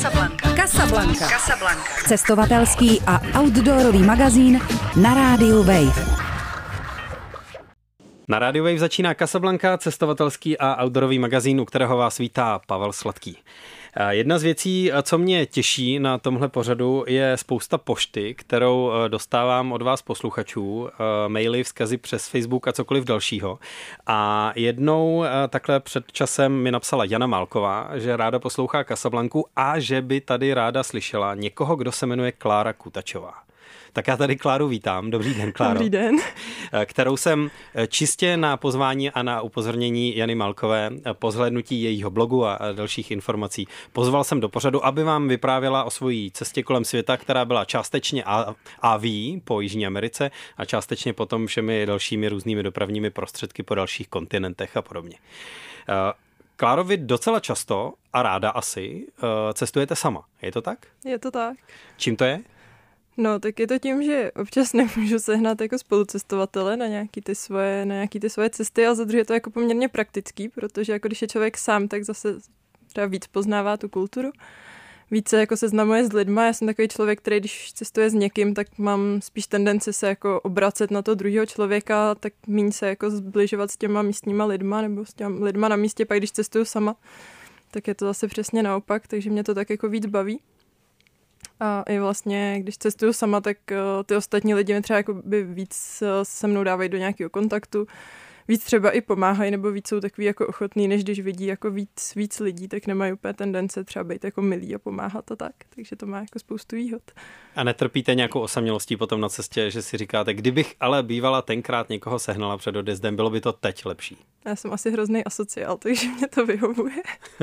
Casablanca. Cestovatelský a outdoorový magazín na rádiu Wave. Na rádiu Wave začíná Casablanca, cestovatelský a outdoorový magazín, u kterého vás vítá Pavel Sladký. Jedna z věcí, co mě těší na tomhle pořadu, je spousta pošty, kterou dostávám od vás posluchačů, maily, vzkazy přes Facebook a cokoliv dalšího. A jednou takhle před časem mi napsala Jana Málková, že ráda poslouchá Casablanku a že by tady ráda slyšela někoho, kdo se jmenuje Klára Kutačová. Tak já tady Kláru vítám. Dobrý den, Kláro. Dobrý den. Kterou jsem čistě na pozvání a na upozornění Jany Málkové po zhlédnutí jejího blogu a dalších informací pozval jsem do pořadu, aby vám vyprávěla o svojí cestě kolem světa, která byla částečně AV po Jižní Americe a částečně potom všemi dalšími různými dopravními prostředky po dalších kontinentech a podobně. Kláro, vy docela často a ráda asi cestujete sama. Je to tak? Je to tak. Čím to je? No, tak je to tím, že občas nemůžu sehnat jako spolucestovatele na nějaký ty svoje cesty, a za druhé je to jako poměrně praktický, protože jako když je člověk sám, tak zase třeba víc poznává tu kulturu, více jako seznamuje s lidma. Já jsem takový člověk, který když cestuje s někým, tak mám spíš tendenci se jako obracet na toho druhého člověka, tak míň se jako zbližovat s těma místníma lidma nebo s těma lidma na místě, pak když cestuju sama, tak je to zase přesně naopak, takže mě to tak jako víc baví. A i vlastně, když cestuju sama, tak ty ostatní lidi mi třeba jako by víc se mnou dávají do nějakého kontaktu, víc třeba i pomáhají, nebo víc jsou takový jako ochotný, než když vidí jako víc lidí, tak nemají úplně tendence třeba být jako milí a pomáhat a tak. Takže to má jako spoustu výhod. A netrpíte nějakou osamělostí potom na cestě, že si říkáte, kdybych ale bývala tenkrát někoho sehnala před odjezdem, bylo by to teď lepší? Já jsem asi hrozný asociál, takže mě to vyhovuje.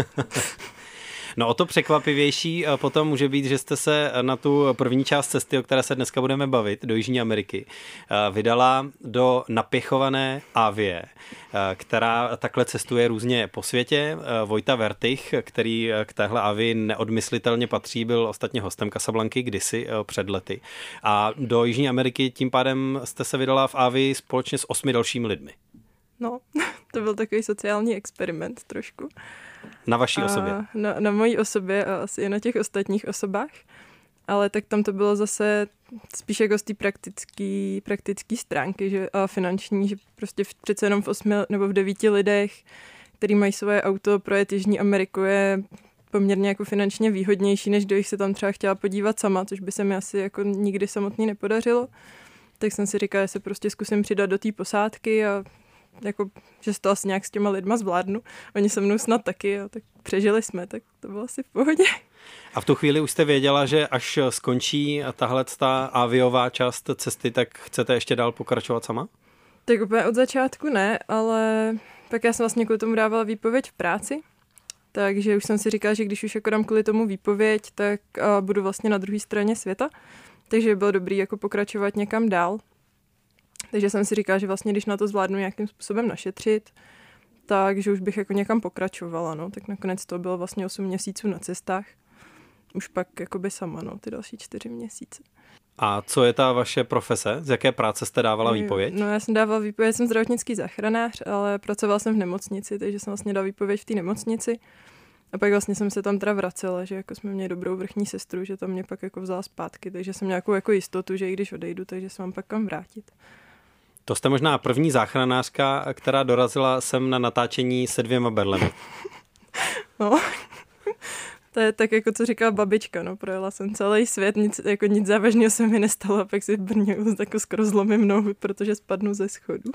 No o to překvapivější potom může být, že jste se na tu první část cesty, o které se dneska budeme bavit, do Jižní Ameriky, vydala do napěchované Avie, která takhle cestuje různě po světě. Vojta Vertych, který k téhle Avii neodmyslitelně patří, byl ostatně hostem Casablanky kdysi před lety. A do Jižní Ameriky tím pádem jste se vydala v Avii společně s 8 dalšími lidmi. No, to byl takový sociální experiment trošku. Na vaší osobě? Na mojí osobě a asi i na těch ostatních osobách. Ale tak tam to bylo zase spíš jako z té praktické stránky, že, a finanční, že prostě přece jenom v 8 nebo v 9 lidech, který mají svoje auto, projet Jižní Ameriku je poměrně jako finančně výhodnější, než kdybych se tam třeba chtěla podívat sama, což by se mi asi jako nikdy samotný nepodařilo. Tak jsem si říkala, že se prostě zkusím přidat do té posádky a jako, že to asi nějak s těma lidma zvládnu. Oni se mnou snad taky, a tak přežili jsme, tak to bylo asi v pohodě. A v tu chvíli už jste věděla, že až skončí ta aviová část cesty, tak chcete ještě dál pokračovat sama? Tak úplně od začátku ne, ale pak já jsem vlastně kvůli tomu dávala výpověď v práci, takže už jsem si říkala, že když už jako dám kvůli tomu výpověď, tak budu vlastně na druhé straně světa, takže bylo dobrý jako pokračovat někam dál. Takže jsem si říkala, že vlastně když na to zvládnu nějakým způsobem našetřit, takže už bych jako někam pokračovala, no. Tak nakonec to bylo vlastně 8 měsíců na cestách. Už pak jakoby sama, no, ty další 4 měsíce. A co je ta vaše profese? Z jaké práce jste dávala výpověď? No, já jsem dávala výpověď, jsem zdravotnický záchranář, ale pracovala jsem v nemocnici, takže jsem vlastně dala výpověď v té nemocnici. A pak vlastně jsem se tam teda vracela, že jako jsme měli dobrou vrchní sestru, že tam mě pak jako vzala zpátky, takže jsem nějakou jako jistotu, že i když odejdu, takže se mám pak kam vrátit. To jste možná první záchranářka, která dorazila sem na natáčení se 2 berlemi. No, to je tak, jako co říkala babička, no, projela jsem celý svět, nic závažného se mi nestalo a pak si v Brně jako skoro zlomím nohu, protože spadnu ze schodu.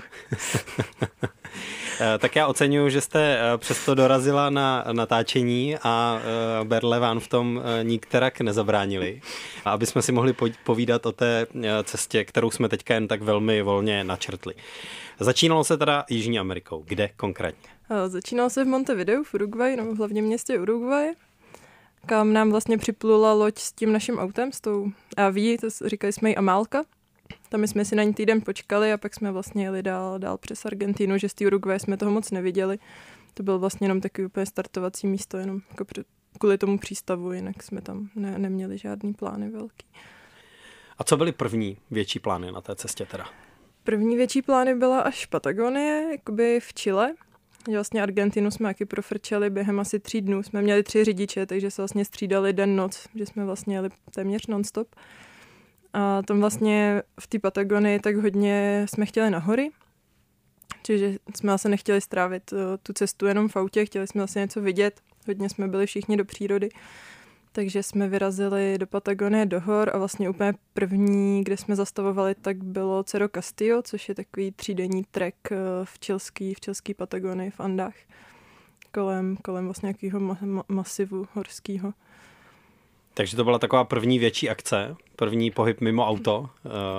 Tak já oceňuji, že jste přesto dorazila na natáčení a berle vám v tom nikterak nezabránili. A aby jsme si mohli povídat o té cestě, kterou jsme teďka jen tak velmi volně načrtli. Začínalo se teda Jižní Amerikou. Kde konkrétně? Začínalo se v Montevideu v Uruguayi, nebo v hlavním městě Uruguaye, kam nám vlastně připlula loď s tím naším autem, s tou AV, to říkali jsme jí Amálka. Tam jsme si na ní týden počkali a pak jsme vlastně jeli dál přes Argentínu, že z té Uruguaye jsme toho moc neviděli. To byl vlastně jenom takový úplně startovací místo, jenom jako kvůli tomu přístavu, jinak jsme tam neměli žádný plány velký. A co byly první větší plány na té cestě teda? První větší plány byla až Patagonie, jakoby v Chile. Že vlastně Argentinu jsme taky profrčeli během asi 3 dnů. Jsme měli 3 řidiče, takže se vlastně střídali den, noc, že jsme vlastně jeli téměř non-stop. A tam vlastně v té Patagonii tak hodně jsme chtěli na hory, čiže jsme vlastně nechtěli strávit tu cestu jenom v autě, chtěli jsme vlastně něco vidět, hodně jsme byli všichni do přírody, takže jsme vyrazili do Patagonie, do hor a vlastně úplně první, kde jsme zastavovali, tak bylo Cerro Castillo, což je takový 3denní trek v chilský Patagonii v Andách, kolem vlastně nějakého masivu horského. Takže to byla taková první větší akce, první pohyb mimo auto.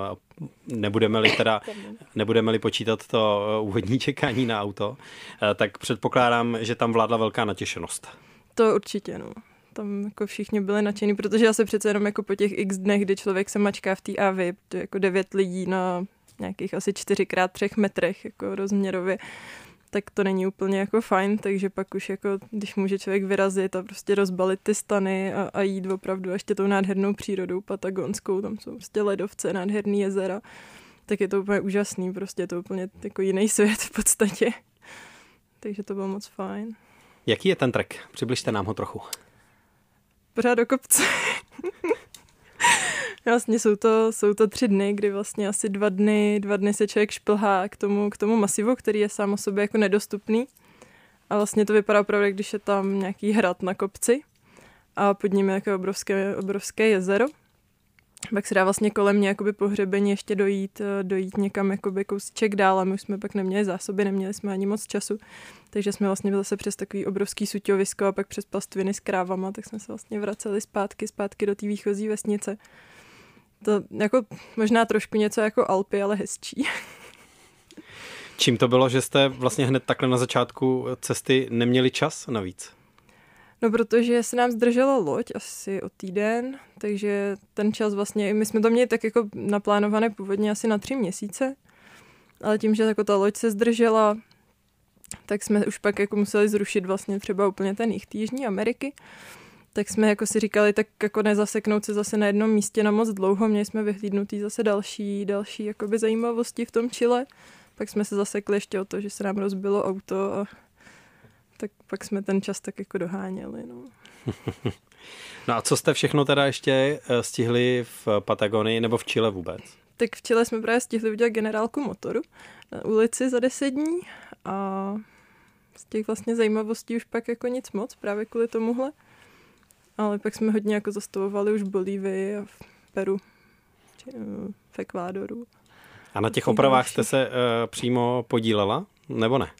Nebudeme-li počítat to úvodní čekání na auto, tak předpokládám, že tam vládla velká natěšenost. To určitě, no. Tam jako všichni byli nadšení, protože já se přece jenom jako po těch x dnech, kdy člověk se mačká v té AV, jako 9 lidí na nějakých asi 4x3 metrech jako rozměrově, tak to není úplně jako fajn, takže pak už jako, když může člověk vyrazit a prostě rozbalit ty stany a jít opravdu ještě tou nádhernou přírodou patagonskou, tam jsou prostě ledovce, nádherný jezera, tak je to úplně úžasný, prostě je to úplně jako jiný svět v podstatě. Takže to bylo moc fajn. Jaký je ten trek? Přibližte nám ho trochu. Pořád do kopce. Vlastně jsou to 3 dny, kdy vlastně asi 2 dny se člověk šplhá k tomu masivu, který je sám o sobě jako nedostupný. A vlastně to vypadá opravdu, když je tam nějaký hrad na kopci a pod ním je jako obrovské jezero. Pak se dá vlastně kolem mě jakoby po hřebení ještě dojít někam jakoby kousíček dál a my už jsme pak neměli zásoby, neměli jsme ani moc času, takže jsme vlastně zase přes takový obrovský suťovisko a pak přes pastviny s krávama, tak jsme se vlastně vraceli zpátky do té výchozí vesnice. To jako možná trošku něco jako Alpy, ale hezčí. Čím to bylo, že jste vlastně hned takhle na začátku cesty neměli čas navíc? No, protože se nám zdržela loď asi o týden, takže ten čas vlastně, my jsme to měli tak jako naplánované původně asi na 3 měsíce, ale tím, že jako ta loď se zdržela, tak jsme už pak jako museli zrušit vlastně třeba úplně ten jih Jižní Ameriky, tak jsme jako si říkali, tak jako nezaseknout se zase na jednom místě na moc dlouho, měli jsme vyhlídnutý zase další jakoby zajímavosti v tom Chile, pak jsme se zasekli ještě o to, že se nám rozbilo auto a tak pak jsme ten čas tak jako doháněli. No. No a co jste všechno teda ještě stihli v Patagonii nebo v Chile vůbec? Tak v Chile jsme právě stihli udělat generálku motoru na ulici za 10 dní a z těch vlastně zajímavostí už pak jako nic moc právě kvůli tomuhle. Ale pak jsme hodně jako zastavovali už v Bolívii a v Peru, v Ekvádoru. A na těch opravách jste se přímo podílela, nebo ne?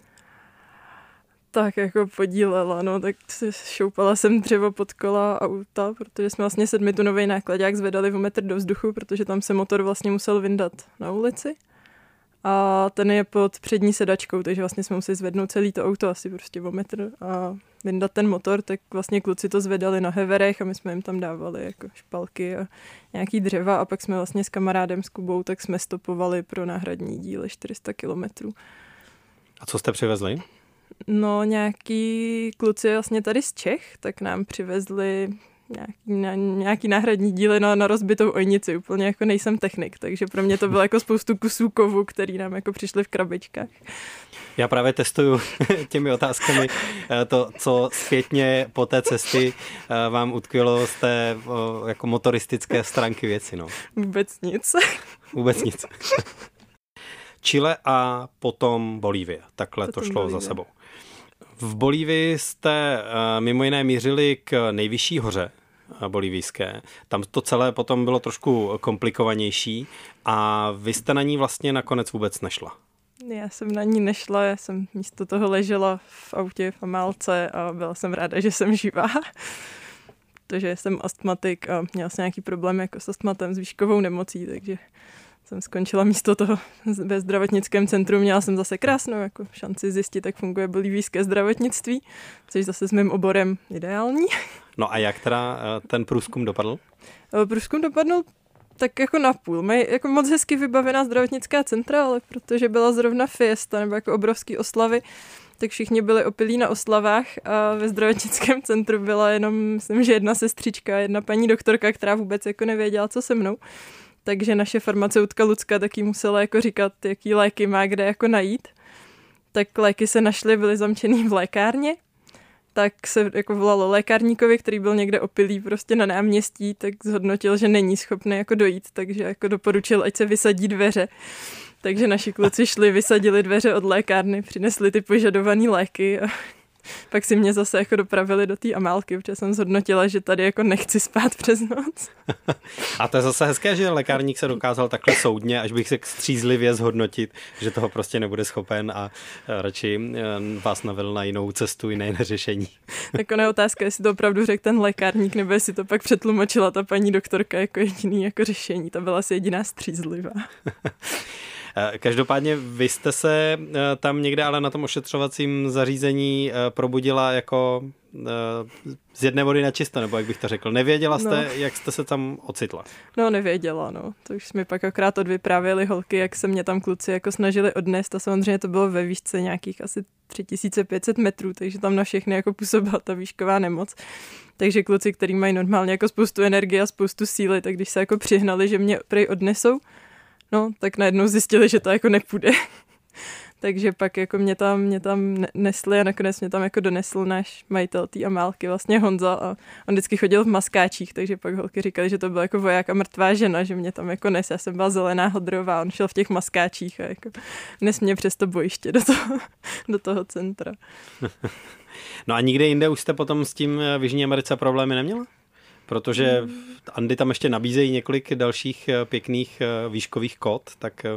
Tak jako podílela, no, tak šoupala jsem dřevo pod kola auta, protože jsme vlastně 7tunový nákladák zvedali o metr do vzduchu, protože tam se motor vlastně musel vyndat na ulici. A ten je pod přední sedačkou, takže vlastně jsme museli zvednout celý to auto asi prostě o metr a vyndat ten motor, tak vlastně kluci to zvedali na heverech a my jsme jim tam dávali jako špalky a nějaký dřeva a pak jsme vlastně s kamarádem, s Kubou, tak jsme stopovali pro náhradní díly 400 kilometrů. A co jste přivezli? No, nějaký kluci vlastně tady z Čech, tak nám přivezli nějaký náhradní díly na rozbitou ojnici. Úplně jako nejsem technik, takže pro mě to bylo jako spoustu kusů kovu, který nám jako přišly v krabičkách. Já právě testuju těmi otázkami to, co zpětně po té cesty vám utkvělo z té jako motoristické stránky věci. No. Vůbec nic. Vůbec nic. Chile a potom Bolívie. Takhle to šlo Bolívie. za sebou. V Bolívii jste mimo jiné mířili k nejvyšší hoře bolívijské. Tam to celé potom bylo trošku komplikovanější a vy jste na ní vlastně nakonec vůbec nešla. Já jsem na ní nešla, já jsem místo toho ležela v autě v Amálce a byla jsem ráda, že jsem živá. Protože jsem astmatik a měla jsem nějaký problém jako s astmatem, s výškovou nemocí, takže jsem skončila místo toho ve zdravotnickém centru. Měla jsem zase krásnou jako šanci zjistit, jak funguje bolívijské zdravotnictví, což zase s mým oborem ideální. No a jak teda ten průzkum dopadl? Průzkum dopadl tak jako napůl. Mají jako moc hezky vybavená zdravotnická centra, ale protože byla zrovna fiesta nebo jako obrovský oslavy, tak všichni byli opilí na oslavách a ve zdravotnickém centru byla jenom, myslím, že jedna sestřička, jedna paní doktorka, která vůbec jako nevěděla, co se mnou. Takže naše farmaceutka Lucka taky musela jako říkat, jaký léky má kde jako najít. tak léky se našly, byly zamčený v lékárně, tak se jako volalo lékárníkovi, který byl někde opilý prostě na náměstí, tak zhodnotil, že není schopný jako dojít, takže jako doporučil, ať se vysadí dveře. Takže naši kluci šli, vysadili dveře od lékárny, přinesli ty požadované léky a pak si mě zase jako dopravili do té Amálky, protože jsem zhodnotila, že tady jako nechci spát přes noc. A to je zase hezké, že lékárník se dokázal takhle soudně, až bych se střízlivě zhodnotit, že toho prostě nebude schopen a radši vás navedl na jinou cestu, jiné řešení. Tak ona je otázka, jestli to opravdu řekl ten lékárník, nebo jestli to pak přetlumočila ta paní doktorka jako jediný jako řešení. Ta byla asi jediná střízlivá. Každopádně vy jste se tam někde ale na tom ošetřovacím zařízení probudila jako z jedné vody na čisto, nebo jak bych to řekl. Nevěděla jste, jak jste se tam ocitla? No, nevěděla, no. To už mi pak akorát odvyprávěli holky, jak se mě tam kluci jako snažili odnést a samozřejmě to bylo ve výšce nějakých asi 3500 metrů, takže tam na všechny jako působila ta výšková nemoc. Takže kluci, kteří mají normálně jako spoustu energie a spoustu síly, tak když se jako přihnali, že mě prej odnesou, no, tak najednou zjistili, že to jako nepůjde. Takže pak jako mě tam nesli a nakonec mě tam jako donesl náš majitel té Amálky, vlastně Honza, a on vždycky chodil v maskáčích, takže pak holky říkali, že to byl jako voják a mrtvá žena, že mě tam jako nes. Já jsem byla zelená hodrová, on šel v těch maskáčích a jako nes mě přes to bojiště do toho centra. No a nikde jinde už jste potom s tím v Jižní Americe problémy neměla? Protože Andy tam ještě nabízejí několik dalších pěkných výškových kód, tak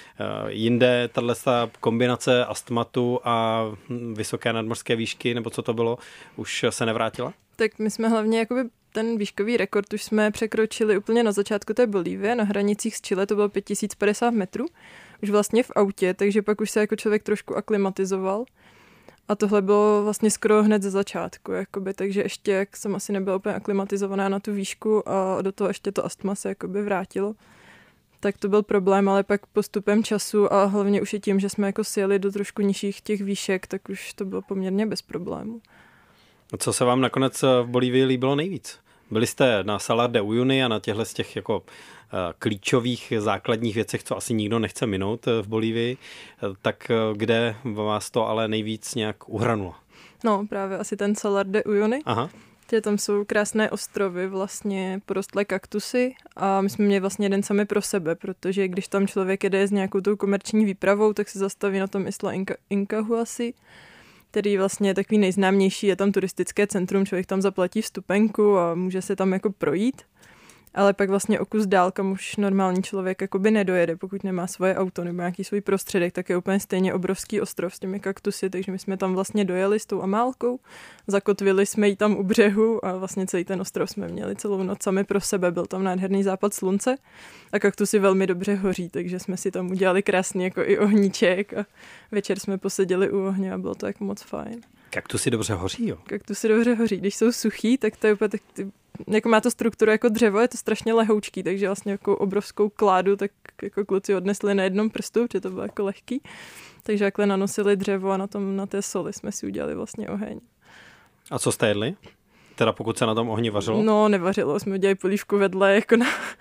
jinde tato kombinace astmatu a vysoké nadmořské výšky, nebo co to bylo, už se nevrátila? Tak my jsme hlavně jakoby ten výškový rekord už jsme překročili úplně na začátku té Bolívie, na hranicích s Chile, to bylo 5050 metrů, už vlastně v autě, takže pak už se jako člověk trošku aklimatizoval. A tohle bylo vlastně skoro hned ze začátku, jakoby, takže ještě, jak jsem asi nebyla úplně aklimatizovaná na tu výšku a do toho ještě to astma se jakoby vrátilo, tak to byl problém, ale pak postupem času a hlavně už i tím, že jsme jako sjeli do trošku nižších těch výšek, tak už to bylo poměrně bez problémů. A co se vám nakonec v Bolívii líbilo nejvíc? Byli jste na Salar de Uyuni a na těchto z těch jako klíčových základních věcech, co asi nikdo nechce minout v Bolívii, tak kde vás to ale nejvíc nějak uhranulo? No právě asi ten Salar de Uyuni. Aha. Tam jsou krásné ostrovy, vlastně porostlé kaktusy a my jsme měli vlastně jeden sami pro sebe, protože když tam člověk jede s nějakou tou komerční výpravou, tak se zastaví na tom Isla Incahuasi, který vlastně je takový nejznámější, je tam turistické centrum, člověk tam zaplatí vstupenku a může se tam jako projít. Ale pak vlastně o kus dál, kam už normální člověk jakoby nedojede, pokud nemá svoje auto nebo nějaký svůj prostředek, tak je úplně stejně obrovský ostrov s těmi kaktusy, takže my jsme tam vlastně dojeli s tou Amálkou, zakotvili jsme ji tam u břehu a vlastně celý ten ostrov jsme měli celou noc sami pro sebe, byl tam nádherný západ slunce a kaktusy velmi dobře hoří, takže jsme si tam udělali krásný jako i ohníček a večer jsme poseděli u ohně a bylo to jako moc fajn. Kaktusy dobře hoří, jo? Kaktusy dobře hoří, když jsou suchý, tak to je úplně tak, jako má to strukturu jako dřevo, je to strašně lehoučký, takže vlastně jako obrovskou kládu tak jako kluci odnesli na jednom prstu, protože to bylo jako lehký. Takže takhle nanosili dřevo a na té soli jsme si udělali vlastně oheň. A co jste jedli? Teda pokud se na tom ohni vařilo? No, nevařilo, jsme udělali polívku vedle jako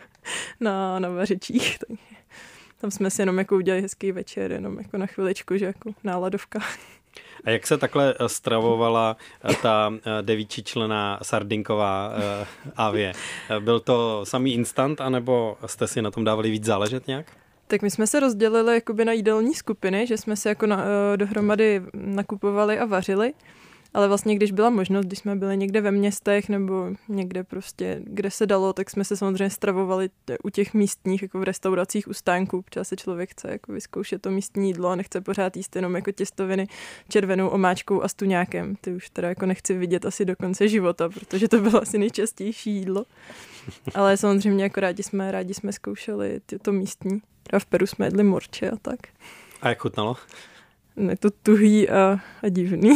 na vařičích. Tam jsme si jenom jako udělali hezký večer, jenom jako na chviličku, že jako náladovka. A jak se takhle stravovala ta 9členná sardinková avie? Byl to samý instant, anebo jste si na tom dávali víc záležet nějak? Tak my jsme se rozdělili jakoby na jídelní skupiny, že jsme se jako dohromady nakupovali a vařili. Ale vlastně, když byla možnost, když jsme byli někde ve městech nebo někde prostě, kde se dalo, tak jsme se samozřejmě stravovali u těch místních, jako v restauracích u stánků, protože se člověk chce jako vyzkoušet to místní jídlo a nechce pořád jíst jenom jako těstoviny červenou omáčkou a s tuňákem. Ty už teda jako nechci vidět asi do konce života, protože to bylo asi nejčastější jídlo. Ale samozřejmě jako rádi jsme zkoušeli to místní. A v Peru jsme jedli morče a tak. A jak chutnalo? Je to tuhý a divný.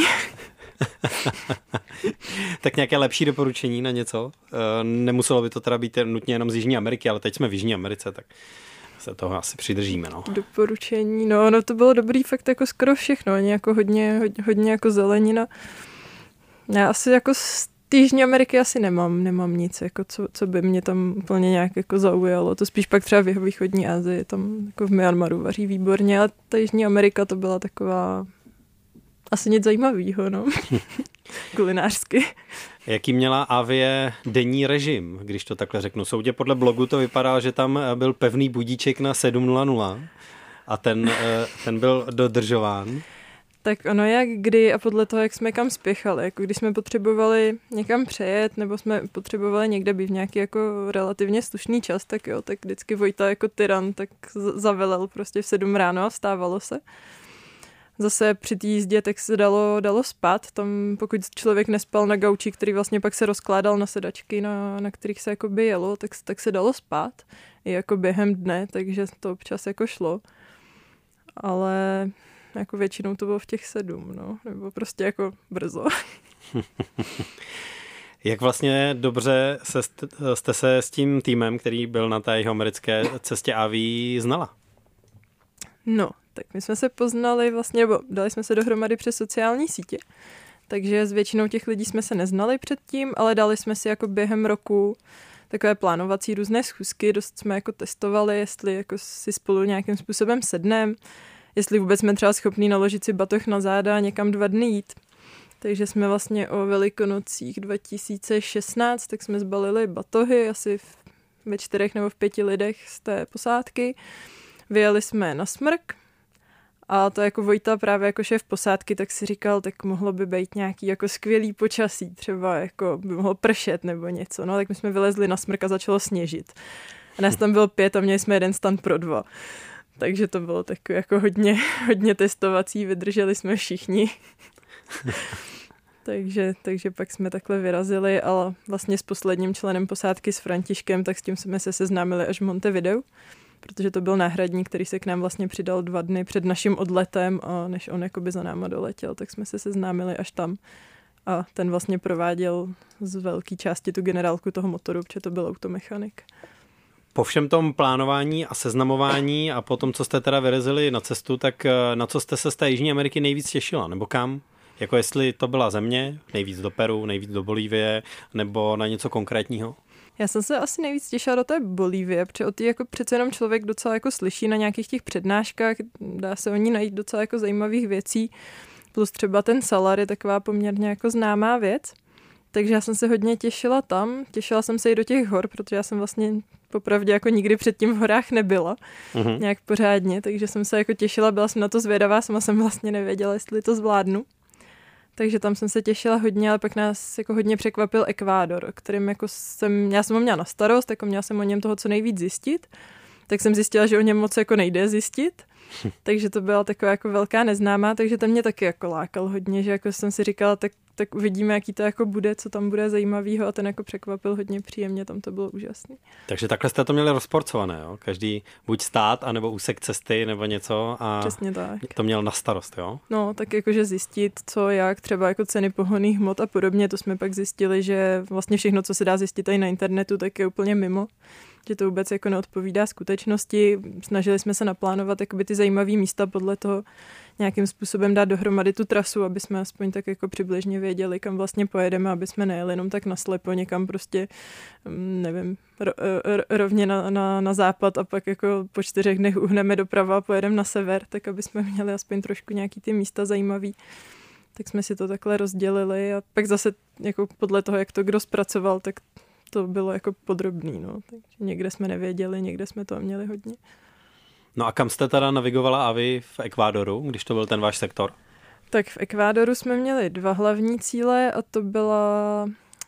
Tak nějaké lepší doporučení na něco? Nemuselo by to teda být nutně jenom z Jižní Ameriky, ale teď jsme v Jižní Americe, tak se toho asi přidržíme. No. Doporučení, no to bylo dobrý fakt jako skoro všechno, jako hodně jako zelenina. Já asi jako z Jižní Ameriky asi nemám nic, jako co by mě tam úplně nějak jako zaujalo. To spíš pak třeba v jihovýchodní Asii, tam jako v Myanmaru vaří výborně, a ta Jižní Amerika to byla taková Asi nic zajímavého, no. Kulinářsky. Jaký měla Avie denní režim, když to takhle řeknu? Soudě podle blogu to vypadá, že tam byl pevný budíček na 7:00 a ten byl dodržován. Tak ono jak kdy a podle toho, jak jsme kam spěchali. Jako když jsme potřebovali někam přejet nebo jsme potřebovali někde být v nějaký jako relativně slušný čas, tak jo, tak vždycky Vojta jako tyran tak zavelel prostě v 7 ráno a vstávalo se. Zase při té jízdě tak se dalo spát. Tam pokud člověk nespal na gauči, který vlastně pak se rozkládal na sedačky, na kterých se jakoby jelo, tak se dalo spát i jako během dne, takže to občas jako šlo. Ale jako většinou to bylo v těch 7, no, nebo prostě jako brzo. Jak vlastně dobře jste se s tím týmem, který byl na té jihoamerické cestě Avii, znala? No, tak my jsme se poznali vlastně, nebo dali jsme se dohromady přes sociální sítě, takže s většinou těch lidí jsme se neznali předtím, ale dali jsme si jako během roku takové plánovací různé schůzky, dost jsme jako testovali, jestli jako si spolu nějakým způsobem sedneme, jestli vůbec jsme třeba schopní naložit si batoh na záda a někam 2 dny jít. Takže jsme vlastně o Velikonocích 2016, tak jsme zbalili batohy asi ve 4 nebo v 5 lidech z té posádky. Vyjeli jsme na Smrk a to jako Vojta právě jako šéf posádky, tak si říkal, tak mohlo by být nějaký jako skvělý počasí, třeba jako by mohlo pršet nebo něco. No tak my jsme vylezli na Smrk a začalo sněžit. A nás tam bylo 5 a měli jsme 1 stan pro 2. Takže to bylo takové jako hodně testovací, vydrželi jsme všichni. takže pak jsme takhle vyrazili, ale vlastně s posledním členem posádky s Františkem, tak s tím jsme se seznámili až v Montevideu, protože to byl náhradník, který se k nám vlastně přidal 2 dny před naším odletem a než on jakoby za náma doletěl, tak jsme se seznámili až tam. A ten vlastně prováděl z velké části tu generálku toho motoru, protože to byl automechanik. Po všem tom plánování a seznamování a po tom, co jste teda vyrazili na cestu, tak na co jste se z té Jižní Ameriky nejvíc těšila? Nebo kam? Jako jestli to byla země, nejvíc do Peru, nejvíc do Bolívie, nebo na něco konkrétního? Já jsem se asi nejvíc těšila do té Bolívie, protože o té jako přece jenom člověk docela jako slyší na nějakých těch přednáškách, dá se o ní najít docela jako zajímavých věcí, plus třeba ten Salar je taková poměrně jako známá věc. Takže já jsem se hodně těšila tam, těšila jsem se i do těch hor, protože já jsem vlastně popravdě jako nikdy předtím v horách nebyla, nějak pořádně, takže jsem se jako těšila, byla jsem na to zvědavá, sama jsem vlastně nevěděla, jestli to zvládnu. Takže tam jsem se těšila hodně, ale pak nás jako hodně překvapil Ekvádor, kterým jako já jsem ho měla na starost, jako měla jsem o něm toho co nejvíc zjistit, tak jsem zjistila, že o něm moc jako nejde zjistit. Takže to byla taková jako velká neznámá, takže ten mě taky jako lákal hodně, že jako jsem si říkala, tak uvidíme, jaký to jako bude, co tam bude zajímavého a ten jako překvapil hodně příjemně, tam to bylo úžasné. Takže takhle jste to měli rozporcované, jo? Každý buď stát, anebo úsek cesty, nebo něco a přesně tak. To měl na starost, jo? No, tak jakože zjistit, co, jak, třeba jako ceny pohonných hmot a podobně, to jsme pak zjistili, že vlastně všechno, co se dá zjistit i na internetu, tak je úplně mimo. Že to vůbec jako neodpovídá skutečnosti. Snažili jsme se naplánovat jakoby ty zajímavé místa podle toho nějakým způsobem dát dohromady tu trasu, aby jsme aspoň tak jako přibližně věděli, kam vlastně pojedeme, aby jsme nejeli jenom tak naslepo někam prostě, nevím, rovně na západ a pak jako po 4 dnech uhneme doprava a pojedeme na sever, tak aby jsme měli aspoň trošku nějaký ty místa zajímavý. Tak jsme si to takhle rozdělili a pak zase jako podle toho, jak to kdo zpracoval, tak to bylo jako podrobný, no. Takže někde jsme nevěděli, někde jsme to měli hodně. No a kam jste teda navigovala Avi v Ekvádoru, když to byl ten váš sektor? Tak v Ekvádoru jsme měli 2 hlavní cíle a to byla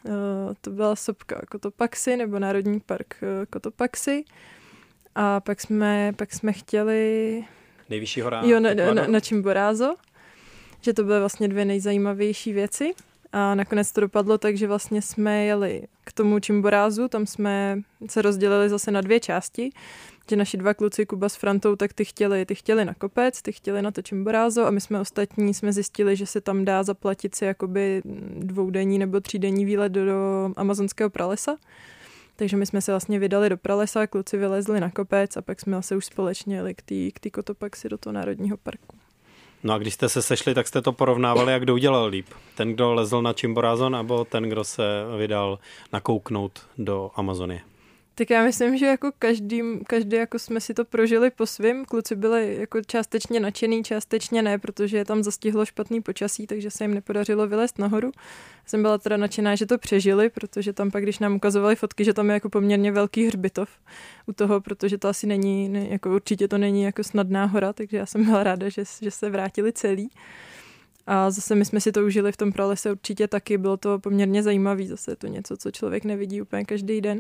sopka Cotopaxi nebo Národní park Cotopaxi. A pak jsme chtěli... Nejvyšší hora? Jo, na Chimborazo, že to byly vlastně 2 nejzajímavější věci. A nakonec to dopadlo tak, že vlastně jsme jeli k tomu Chimborázu, tam jsme se rozdělili zase na 2 části, že naši 2 kluci, Kuba s Frantou, tak ty chtěli na kopec, ty chtěli na to Chimborazo a my jsme ostatní jsme zjistili, že se tam dá zaplatit si jakoby 2denní nebo 3denní výlet do amazonského pralesa. Takže my jsme se vlastně vydali do pralesa, kluci vylezli na kopec a pak jsme se už společně jeli k té Cotopaxi do toho národního parku. No a když jste se sešli, tak jste to porovnávali, jak kdo udělal líp. Ten, kdo lezl na Chimborazo, nebo ten, kdo se vydal nakouknout do Amazonie? Tak já myslím, že jako každý jako jsme si to prožili po svým. Kluci byli jako částečně nadšený, částečně ne, protože je tam zastihlo špatný počasí, takže se jim nepodařilo vylézt nahoru. Jsem byla teda nadšená, že to přežili, protože tam pak, když nám ukazovali fotky, že tam je jako poměrně velký hřbitov u toho, protože to asi není, jako určitě to není jako snadná hora, takže já jsem byla ráda, že se vrátili celý. A zase my jsme si to užili v tom pralese určitě taky, bylo to poměrně zajímavý, zase je to něco, co člověk nevidí úplně každý den.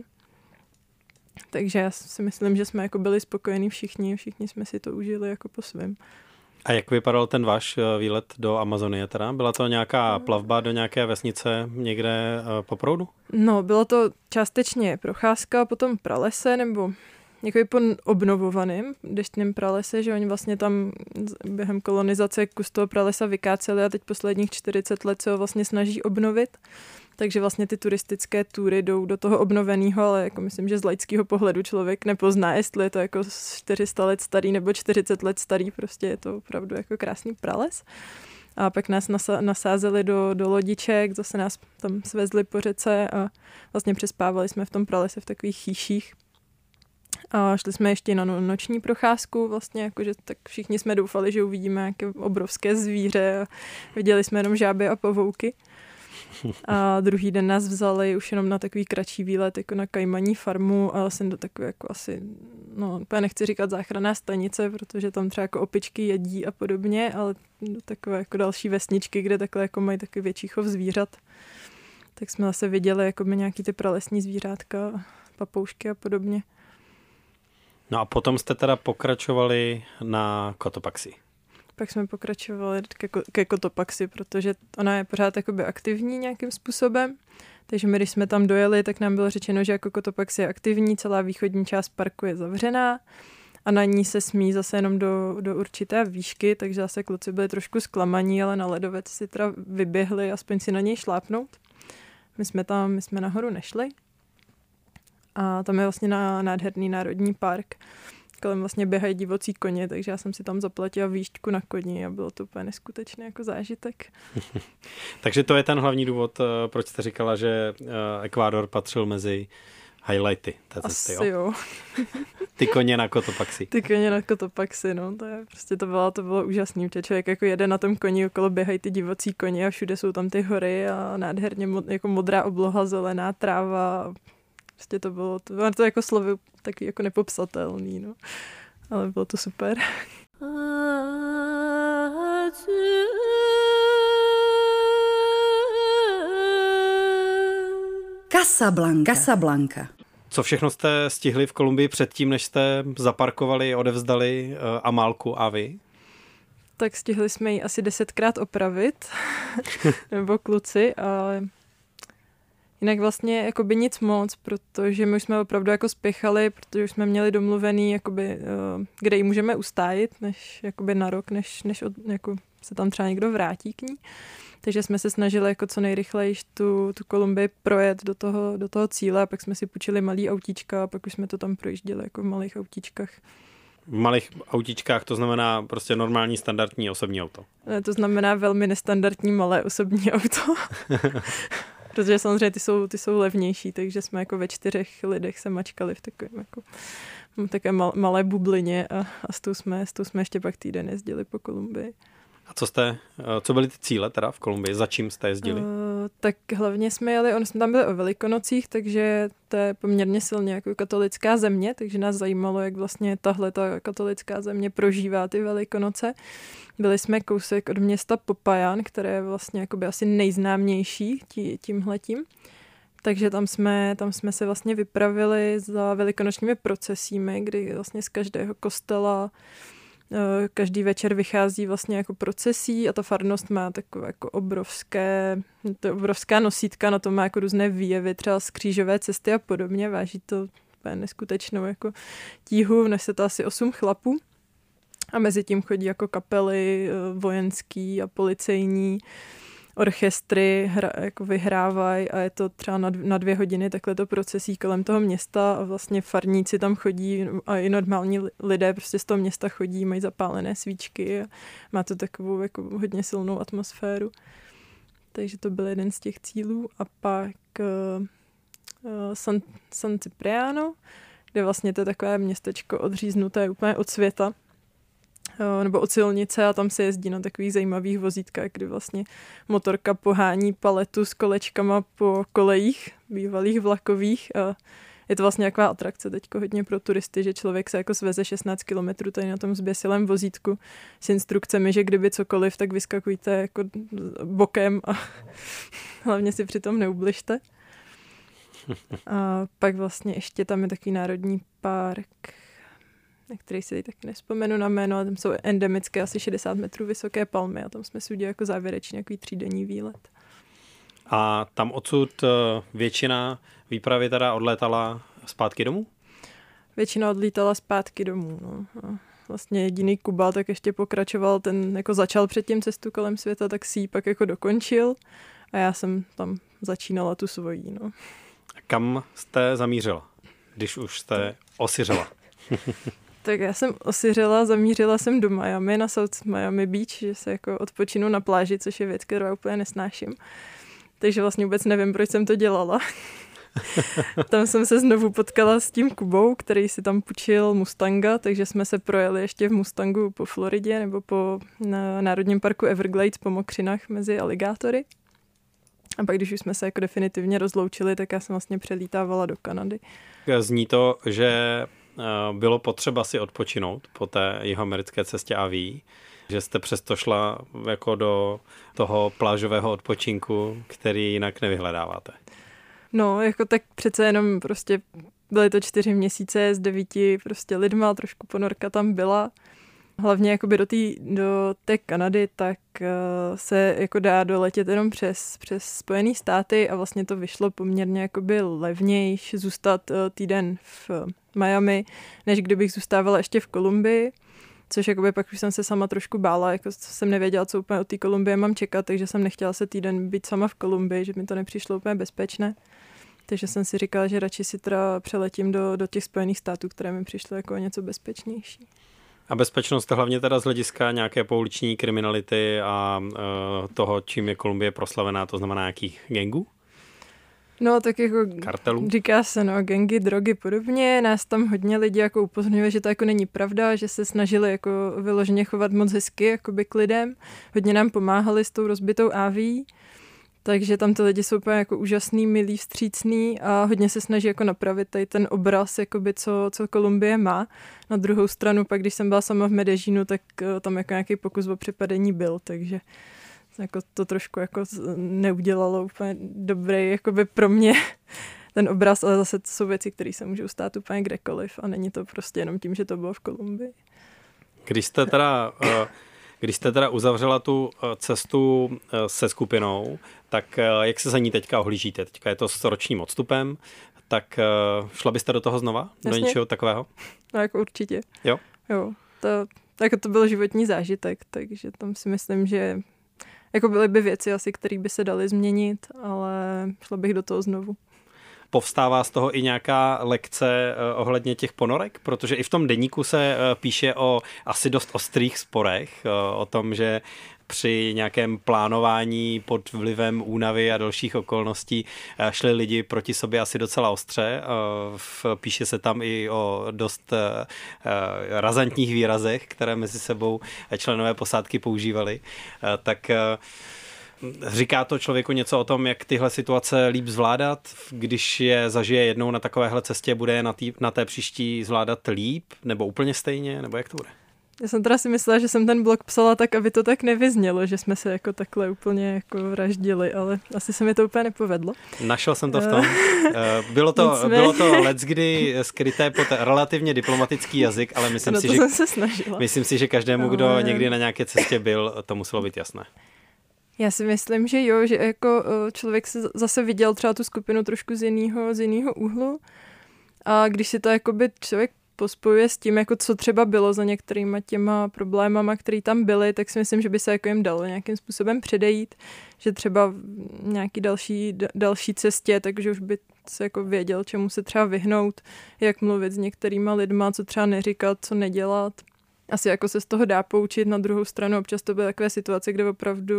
Takže já si myslím, že jsme jako byli spokojení všichni jsme si to užili jako po svém. A jak vypadal ten váš výlet do Amazonie teda? Byla to nějaká plavba do nějaké vesnice někde po proudu? No, bylo to částečně procházka po tom pralese, nebo jako po obnovovaném deštném pralese, že oni vlastně tam během kolonizace kus toho pralesa vykáceli a teď posledních 40 let se ho vlastně snaží obnovit. Takže vlastně ty turistické tury jdou do toho obnoveného, ale jako myslím, že z laického pohledu člověk nepozná, jestli je to jako 400 let starý nebo 40 let starý, prostě je to opravdu jako krásný prales. A pak nás nasázeli do lodiček, zase nás tam svezli po řece a vlastně přespávali jsme v tom pralese v takových chýších. A šli jsme ještě na noční procházku, vlastně jakože tak všichni jsme doufali, že uvidíme nějaké obrovské zvíře a viděli jsme jenom žáby a pavouky. A druhý den nás vzali už jenom na takový kratší výlet, jako na kajmaní farmu a jsem do takové jako asi, no úplně nechci říkat záchranná stanice, protože tam třeba jako opičky jedí a podobně, ale do takové jako další vesničky, kde takhle jako mají takový větší chov zvířat. Tak jsme zase viděli jako nějaký ty pralesní zvířátka, papoušky a podobně. No a potom jste teda pokračovali na Cotopaxi. Pak jsme pokračovali ke Cotopaxi, protože ona je pořád jakoby aktivní nějakým způsobem. Takže my, když jsme tam dojeli, tak nám bylo řečeno, že jako Cotopaxi je aktivní, celá východní část parku je zavřená a na ní se smí zase jenom do určité výšky, takže zase kluci byli trošku zklamaní, ale na ledovec si teda vyběhli, aspoň si na něj šlápnout. My jsme nahoru nešli. A tam je vlastně nádherný národní park. Kolem vlastně běhají divocí koně, takže já jsem si tam zaplatila výšťku na koni a bylo to úplně neskutečný jako zážitek. Takže to je ten hlavní důvod, proč jste říkala, že Ekvádor patřil mezi highlighty té cesty, asi jo. Ty koně na Cotopaxi. Ty koně na Cotopaxi, no, to bylo úžasný, protože člověk jako jede na tom koni, okolo běhají ty divocí koně a všude jsou tam ty hory a nádherně jako modrá obloha, zelená tráva. Prostě to bylo jako slovy taky jako nepopsatelný, no. Ale bylo to super. Casablanca. Co všechno jste stihli v Kolumbii předtím, než jste zaparkovali, odevzdali Amálku a vy? Tak stihli jsme ji asi 10krát opravit, nebo kluci, ale jinak vlastně jakoby nic moc, protože my už jsme opravdu jako spěchali, protože už jsme měli domluvený, jakoby, kde ji můžeme ustájit, než jakoby na rok, než jako se tam třeba někdo vrátí k ní. Takže jsme se snažili jako co nejrychleji tu Kolumbii projet do toho cíle a pak jsme si půjčili malý autíčka a pak už jsme to tam projížděli jako v malých autíčkách. V malých autíčkách to znamená prostě normální standardní osobní auto. To znamená velmi nestandardní malé osobní auto. Protože samozřejmě ty jsou levnější, takže jsme jako ve 4 lidech se mačkali v takové malé bublině a s tou jsme ještě pak týden jezdili po Kolumbii. A co byly ty cíle teda v Kolumbii? Za čím jste jezdili? Tak hlavně jsme tam byli o Velikonocích, takže to je poměrně silně jako katolická země, takže nás zajímalo, jak vlastně ta katolická země prožívá ty Velikonoce. Byli jsme kousek od města Popayán, které je vlastně jakoby asi nejznámější tímhletím. Takže tam jsme se vlastně vypravili za velikonočními procesími, kdy vlastně z každého kostela každý večer vychází vlastně jako procesí a ta farnost má takové jako obrovská nosítka, na to má jako různé výjevy, třeba z křížové cesty a podobně, váží to neskutečnou jako tíhu, nese to asi 8 chlapů a mezi tím chodí jako kapely vojenský a policejní, orchestry jako vyhrávají a je to třeba na 2 hodiny takhle to procesí kolem toho města a vlastně farníci tam chodí a i normální lidé prostě z toho města chodí, mají zapálené svíčky a má to takovou jako hodně silnou atmosféru. Takže to byl jeden z těch cílů a pak San Cipriano, kde vlastně to je takové městečko odříznuté úplně od světa, nebo od silnice, a tam se jezdí na takových zajímavých vozítkách, kdy vlastně motorka pohání paletu s kolečkama po kolejích bývalých vlakových a je to vlastně taková atrakce teďko hodně pro turisty, že člověk se jako sveze 16 kilometrů tady na tom zběsilém vozítku s instrukcemi, že kdyby cokoliv, tak vyskakujte jako bokem a hlavně si přitom neubližte. A pak vlastně ještě tam je takový národní park, na který si taky nespomenu na jméno, ale tam jsou endemické asi 60 metrů vysoké palmy a tam jsme si udělali jako závěrečný takový 3denní výlet. A tam odsud většina výpravy teda odlétala zpátky domů? Většina odlítala zpátky domů, no. A vlastně jediný Kuba tak ještě pokračoval, ten jako začal předtím cestu kolem světa, tak si ji pak jako dokončil a já jsem tam začínala tu svojí, no. A kam jste zamířila, když už jste osiřela? Tak já jsem osiřela, zamířila jsem do Miami, na South Miami Beach, že se jako odpočinu na pláži, což je věc, kterou já úplně nesnáším. Takže vlastně vůbec nevím, proč jsem to dělala. Tam jsem se znovu potkala s tím Kubou, který si tam půjčil Mustanga, takže jsme se projeli ještě v Mustangu po Floridě nebo po Národním parku Everglades po mokřinách mezi aligátory. A pak, když už jsme se jako definitivně rozloučili, tak já jsem vlastně přelítávala do Kanady. Zní to, že bylo potřeba si odpočinout po té jihoamerické cestě AV, že jste přesto šla jako do toho plážového odpočinku, který jinak nevyhledáváte. No, jako tak přece jenom prostě byly to 4 měsíce s 9 prostě lidma, trošku ponorka tam byla. Hlavně jakoby do té Kanady, tak se jako dá doletět jenom přes Spojený státy a vlastně to vyšlo poměrně jakoby levnější zůstat týden v Miami, než kdybych zůstávala ještě v Kolumbii, což jakoby pak už jsem se sama trošku bála, jako jsem nevěděla, co úplně od té Kolumbie mám čekat, takže jsem nechtěla se týden být sama v Kolumbii, že mi to nepřišlo úplně bezpečné. Takže jsem si říkala, že radši si teda přeletím do těch Spojených států, které mi přišlo jako něco bezpečnější. A bezpečnost hlavně teda z hlediska nějaké pouliční kriminality a toho, čím je Kolumbie proslavená, to znamená nějakých gangů? No tak jako kartelů? Říká se, no, gangy, drogy, podobně. Nás tam hodně lidí jako upozorňuje, že to jako není pravda, že se snažili jako vyloženě chovat moc hezky jakoby k lidem. Hodně nám pomáhali s tou rozbitou AV, takže tam ty lidi jsou úplně jako úžasný, milý, vstřícný a hodně se snaží jako napravit tady ten obraz, jakoby co Kolumbie má. Na druhou stranu pak, když jsem byla sama v Medellínu, tak tam jako nějaký pokus o přepadení byl, takže jako to trošku jako neudělalo úplně dobrý jakoby pro mě ten obraz, ale zase to jsou věci, které se můžou stát úplně kdekoliv a není to prostě jenom tím, že to bylo v Kolumbii. Když jste teda uzavřela tu cestu se skupinou, tak jak se za ní teďka ohlížíte? Teďka je to s ročním odstupem, tak šla byste do toho znova? Jasně. Do něčeho takového? No jako určitě. Jo? Jo, to byl životní zážitek, takže tam si myslím, že jako byly by věci asi, které by se daly změnit, ale šla bych do toho znovu. Povstává z toho i nějaká lekce ohledně těch ponorek? Protože i v tom deníku se píše o asi dost ostrých sporech, o tom, že při nějakém plánování pod vlivem únavy a dalších okolností šli lidi proti sobě asi docela ostře. Píše se tam i o dost razantních výrazech, které mezi sebou členové posádky používali. Tak říká to člověku něco o tom, jak tyhle situace líp zvládat? Když je zažije jednou na takovéhle cestě, bude je na té příští zvládat líp? Nebo úplně stejně? Nebo jak to bude? Já jsem teda si myslela, že jsem ten blog psala tak, aby to tak nevyznělo, že jsme se jako takhle úplně jako vraždili, ale asi se mi to úplně nepovedlo. Našel jsem to v tom. Bylo to leckdy skryté pod relativně diplomatický jazyk, ale myslím si, že každému, kdo někdy na nějaké cestě byl, to muselo být jasné. Já si myslím, že jo, že jako člověk se zase viděl třeba tu skupinu trošku z jiného úhlu a když si to jakoby člověk pospojuje s tím, jako co třeba bylo za některýma těma problémama, které tam byly, tak si myslím, že by se jako jim dalo nějakým způsobem předejít, že třeba nějaký další cestě, takže už by se jako věděl, čemu se třeba vyhnout, jak mluvit s některýma lidma, co třeba neříkat, co nedělat. Asi jako se z toho dá poučit, na druhou stranu občas to byly takové situace, kde opravdu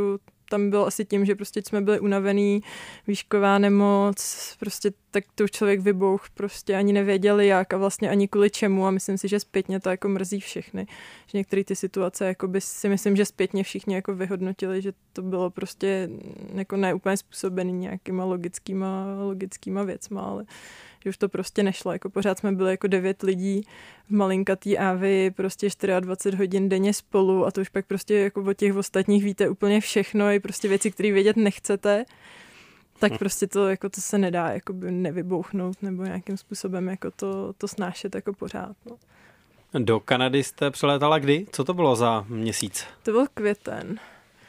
tam bylo asi tím, že prostě jsme byli unavený, výšková nemoc, prostě tak to už člověk vybouch, prostě ani nevěděli jak a vlastně ani kvůli čemu a myslím si, že zpětně to jako mrzí všechny. Že některé ty situace jako by si myslím, že zpětně všichni jako vyhodnotili, že to bylo prostě jako ne úplně způsobený nějakýma logickýma věcma, ale že už to prostě nešlo. Jako pořád jsme byli jako 9 lidí v malinkatý Avii, prostě 24 hodin denně spolu a to už pak prostě jako o těch ostatních víte úplně všechno, i prostě věci, které vědět nechcete, tak prostě to se nedá jako by nevybouchnout nebo nějakým způsobem jako to snášet jako pořád. No. Do Kanady jste přilétala kdy? Co to bylo za měsíc? To byl květen.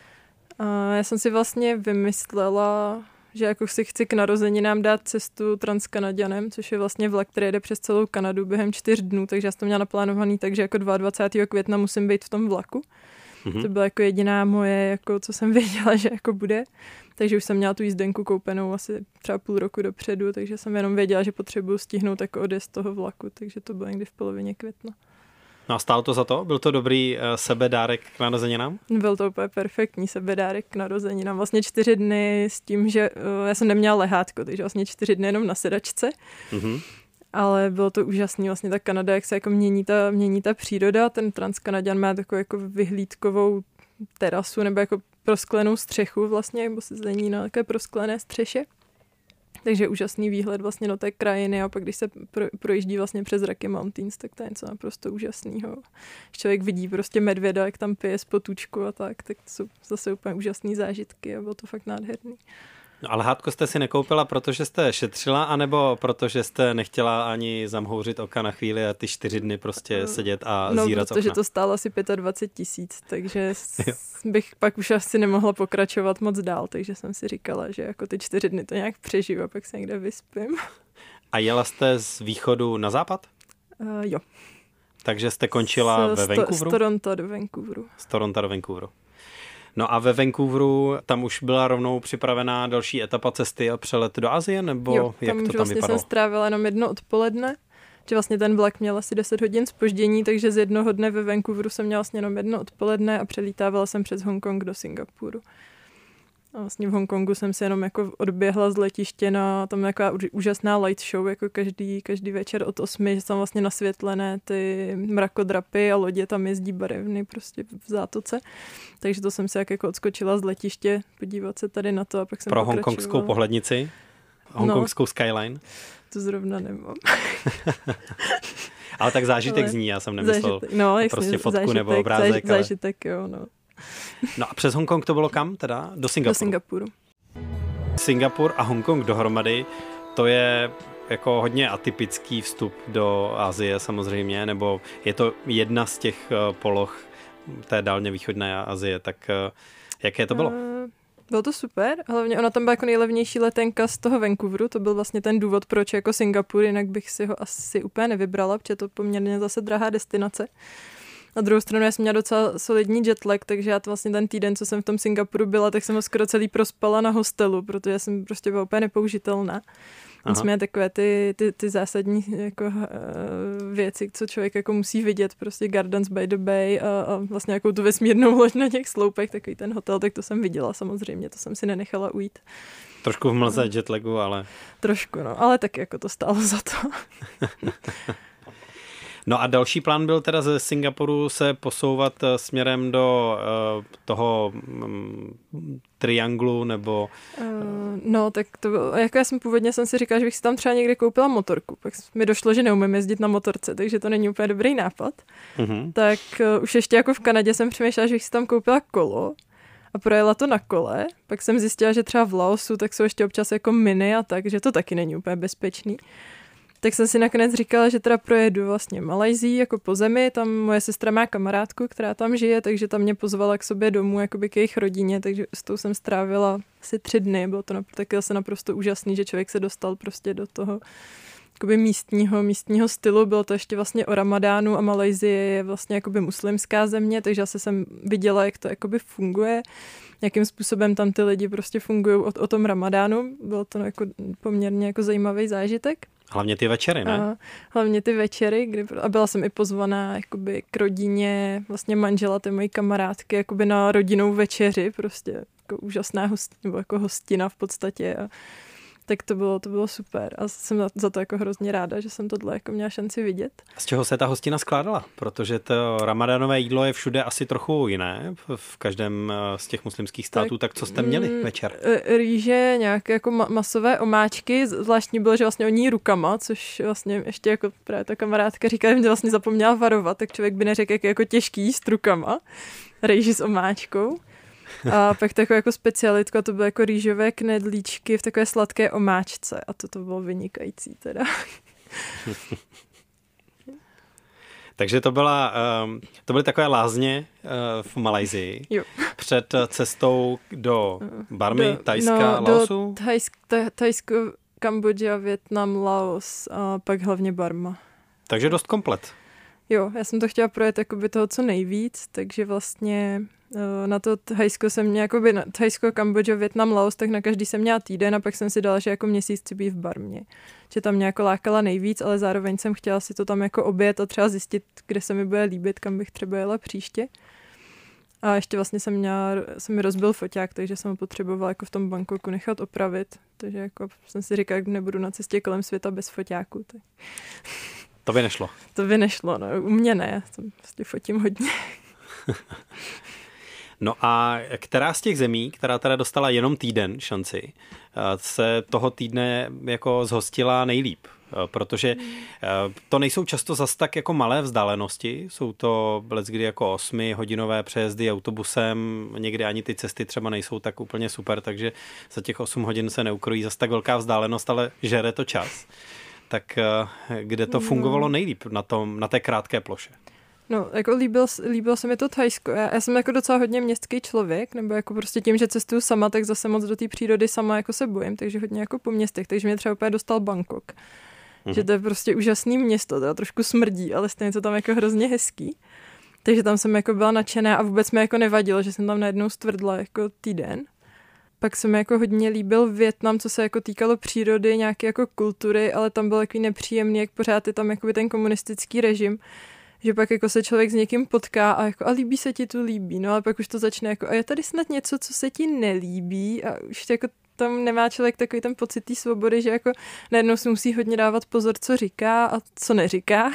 A já jsem si vlastně vymyslela, že jako si chci k narozeninám dát cestu Transkanadianem, což je vlastně vlak, který jde přes celou Kanadu během 4 dnů, takže já jsem to měla naplánovaný, takže jako 22. května musím být v tom vlaku. Mm-hmm. To byla jako jediná moje, jako co jsem věděla, že jako bude. Takže už jsem měla tu jízdenku koupenou asi třeba půl roku dopředu, takže jsem jenom věděla, že potřebuju stihnout jako odjezd z toho vlaku, takže to bylo někdy v polovině května. No a stálo to za to? Byl to dobrý sebedárek k narozeninám? Byl to úplně perfektní sebedárek k narozeninám. Vlastně 4 dny s tím, že já jsem neměla lehátko, takže vlastně 4 dny jenom na sedačce. Mm-hmm. Ale bylo to úžasný, vlastně ta Kanada, jak se jako mění ta příroda. Ten Transkanadian má takovou jako vyhlídkovou terasu nebo jako prosklenou střechu vlastně, nebo se zlení na takové prosklené střeše. Takže úžasný výhled vlastně do té krajiny a pak když se projíždí vlastně přes Rocky Mountains, tak to je něco naprosto úžasného. Když člověk vidí prostě medvěda, jak tam pije z potůčku a tak to jsou zase úplně úžasný zážitky a bylo to fakt nádherný. No, ale lehátko jste si nekoupila, protože jste šetřila, anebo protože jste nechtěla ani zamhouřit oka na chvíli a ty 4 dny prostě sedět a zírat z okna? Protože to stálo asi 25 000, takže bych pak už asi nemohla pokračovat moc dál, takže jsem si říkala, že jako ty 4 dny to nějak přežiju a pak se někde vyspím. A jela jste z východu na západ? Jo. Takže jste končila ve Vancouveru? Z Toronto do Vancouveru. Z Toronto do Vancouveru. No a ve Vancouveru tam už byla rovnou připravená další etapa cesty a přelet do Asie, nebo jo, jak to tam vlastně vypadalo? Jsem strávila jenom jedno odpoledne, že vlastně ten vlak měl asi 10 hodin zpoždění, takže z jednoho dne ve Vancouveru jsem měla vlastně jenom jedno odpoledne a přelítávala jsem přes Hongkong do Singapuru. A vlastně v Hongkongu jsem si jenom jako odběhla z letiště na tam taková úžasná light show, jako každý večer od 8, že tam vlastně nasvětlené ty mrakodrapy a lodě tam jezdí barevny prostě v zátoce. Takže to jsem si jako odskočila z letiště, podívat se tady na to a pak jsem pokračovala. Pro hongkongskou pohlednici? Hongkongskou skyline? To zrovna nemám. Ale tak zážitek zní, já jsem nemyslel prostě fotku zážitek, nebo obrázek. Zážitek, jo, no. No a přes Hongkong to bylo kam teda? Do Singapuru? Do Singapuru. Singapur a Hongkong dohromady, to je jako hodně atypický vstup do Asie samozřejmě, nebo je to jedna z těch poloh té dálně východné Asie, tak jaké to bylo? Bylo to super, hlavně ona tam byla jako nejlevnější letenka z toho Vancouveru, to byl vlastně ten důvod, proč jako Singapur, jinak bych si ho asi úplně nevybrala, protože to poměrně zase drahá destinace. Na druhou stranu já jsem měla docela solidní jetlag, takže já to vlastně ten týden, co jsem v tom Singapuru byla, tak jsem ho skoro celý prospala na hostelu, protože jsem prostě byla úplně nepoužitelná. Nicméně takové ty zásadní jako, věci, co člověk jako musí vidět, prostě Gardens by the Bay a vlastně jako tu vesmírnou loď na těch sloupech, takový ten hotel, tak to jsem viděla samozřejmě, to jsem si nenechala ujít. Trošku v mlze jetlagu, ale... Trošku, no, ale tak jako to stálo za to. No a další plán byl teda ze Singapuru se posouvat směrem do toho trianglu, nebo... No, tak to bylo, jako já jsem původně si říkala, že bych si tam třeba někde koupila motorku, pak mi došlo, že neumím jezdit na motorce, takže to není úplně dobrý nápad. Mm-hmm. Tak už ještě jako v Kanadě jsem přemýšlela, že bych si tam koupila kolo a projela to na kole, pak jsem zjistila, že třeba v Laosu tak jsou ještě občas jako miny a tak, že to taky není úplně bezpečný. Tak jsem si nakonec říkala, že teda projedu vlastně Malajsii jako po zemi, tam moje sestra má kamarádku, která tam žije, takže tam mě pozvala k sobě domů, jakoby k jejich rodině, takže s tou jsem strávila asi 3 dny, bylo to taky zase naprosto úžasný, že člověk se dostal prostě do toho jakoby místního stylu, bylo to ještě vlastně o Ramadánu a Malajsie je vlastně jakoby muslimská země, takže zase jsem viděla, jak to jakoby funguje, jakým způsobem tam ty lidi prostě fungují o tom Ramadánu, bylo to jako poměrně jako zajímavý zážitek. Hlavně ty večery, ne? A hlavně ty večery, a byla jsem i pozvaná jakoby k rodině, vlastně manžela té mojí kamarádky, jakoby na rodinnou večeři, prostě jako úžasná nebo jako hostina v podstatě. A tak to bylo super a jsem za to jako hrozně ráda, že jsem tohle jako měla šanci vidět. Z čeho se ta hostina skládala? Protože to ramadánové jídlo je všude asi trochu jiné, v každém z těch muslimských států, tak co jste měli večer? Rýže, nějaké jako masové omáčky, zvláštní bylo, že vlastně oni jí rukama, což vlastně ještě jako právě ta kamarádka říká, že mě vlastně zapomněla varovat, tak člověk by neřekl, jak je jako těžký jíst rukama, rýži s omáčkou. A pak takovou jako specialitku, a to byly jako rýžové knedlíčky v takové sladké omáčce. A to bylo vynikající teda. Takže to byly takové lázně v Malajsii. Jo. Před cestou do Barmy, Thajska, Laosu? Thajsko, Kambodža, Vietnam, Laos a pak hlavně Barma. Takže dost komplet. Jo, já jsem to chtěla projet jakoby toho co nejvíc, takže vlastně na to Thajsko jsem měla, jakoby na Thajsko, Kambodža, Vietnam, Laos, tak na každý jsem měla týden a pak jsem si dala, že jako měsíc chci být v Barmě. Že tam mě jako lákala nejvíc, ale zároveň jsem chtěla si to tam jako objet a třeba zjistit, kde se mi bude líbit, kam bych třeba jela příště. A ještě vlastně se mi rozbil foťák, takže jsem ho potřebovala jako v tom Bangkoku nechat opravit. Takže jako jsem si říkala, jak nebudu na cestě kolem světa bez foťáku. Tak. To by nešlo. To by nešlo, no. U mě ne, já prostě fotím hodně. No a která z těch zemí, která teda dostala jenom týden šanci, se toho týdne jako zhostila nejlíp? Protože to nejsou často zas tak jako malé vzdálenosti, jsou to leckdy jako 8hodinové přejezdy autobusem, někdy ani ty cesty třeba nejsou tak úplně super, takže za těch 8 hodin se neukrojí zas tak velká vzdálenost, ale žere to čas. Tak kde to fungovalo nejlíp na té krátké ploše? No, jako líbilo se mi to Thajsko. Já jsem jako docela hodně městský člověk, nebo jako prostě tím, že cestuju sama, tak zase moc do té přírody sama jako se bojím, takže hodně jako po městech, takže mě třeba úplně dostal Bangkok. Že to je prostě úžasný město, to trošku smrdí, ale stejně to tam jako hrozně hezký. Takže tam jsem jako byla nadšená a vůbec mi jako nevadilo, že jsem tam najednou stvrdla jako týden. Pak se mi jako hodně líbil Vietnam, co se jako týkalo přírody, nějaké jako kultury, ale tam byl takový nepříjemný, jak pořád je tam jakoby ten komunistický režim, že pak jako se člověk s někým potká a jako a líbí se ti tu líbí, no ale pak už to začne jako a je tady snad něco, co se ti nelíbí a už jako tam nemá člověk takový ten pocit té svobody, že jako najednou si musí hodně dávat pozor, co říká a co neříká.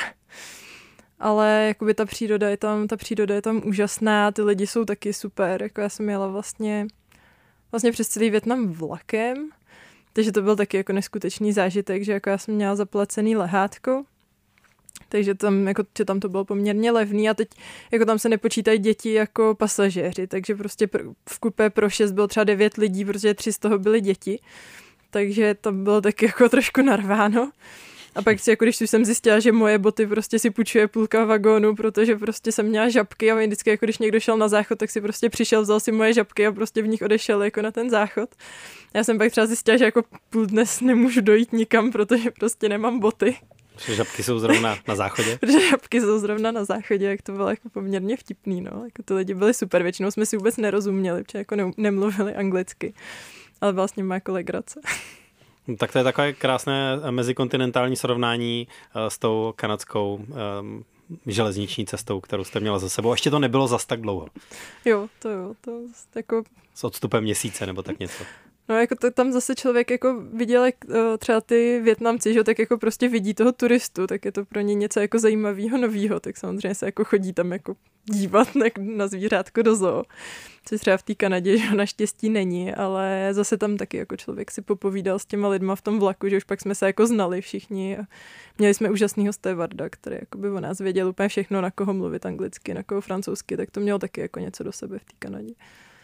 Ale jakoby ta příroda je tam úžasná, ty lidi jsou taky super, jako já jsem jela vlastně přes celý Vietnam vlakem, takže to byl taky jako neskutečný zážitek, že jako já jsem měla zaplacený lehátko, takže tam to bylo poměrně levný a teď jako tam se nepočítají děti jako pasažéři, takže prostě v kupé pro 6 bylo třeba 9 lidí, protože 3 z toho byly děti, takže tam bylo taky jako trošku narváno. A pak jako když jsem zjistila, že moje boty prostě si půjčuje půlka vagónu, protože prostě jsem měla žabky a vždycky jako když někdo šel na záchod, tak si prostě přišel, vzal si moje žabky a prostě v nich odešel jako na ten záchod. Já jsem pak třeba zjistila, že jako půl dnes nemůžu dojít nikam, protože prostě nemám boty. Protože žabky jsou zrovna na záchodě? Protože žabky jsou zrovna na záchodě, jak to bylo jako poměrně vtipný, no. Jako ty lidi byli super, většinou jsme si vůbec nerozuměli, protože jako nemluvili anglicky, ale byla s nimi jako legrace. Tak to je takové krásné mezikontinentální srovnání s tou kanadskou železniční cestou, kterou jste měla za sebou. Ještě to nebylo zas tak dlouho. Jo, to jako... S odstupem měsíce nebo tak něco. No jako tam zase člověk jako viděl, jak třeba ty Vietnamci, že tak jako prostě vidí toho turistu, tak je to pro ně něco jako zajímavého, novýho, tak samozřejmě se jako chodí tam jako dívat na zvířátko do zoo, což třeba v té Kanadě, že naštěstí není, ale zase tam taky jako člověk si popovídal s těma lidma v tom vlaku, že už pak jsme se jako znali všichni a měli jsme úžasnýho stevarda, který jako by o nás věděl úplně všechno, na koho mluvit anglicky, na koho francouzsky, tak to mělo taky jako něco do sebe v té Kanadě.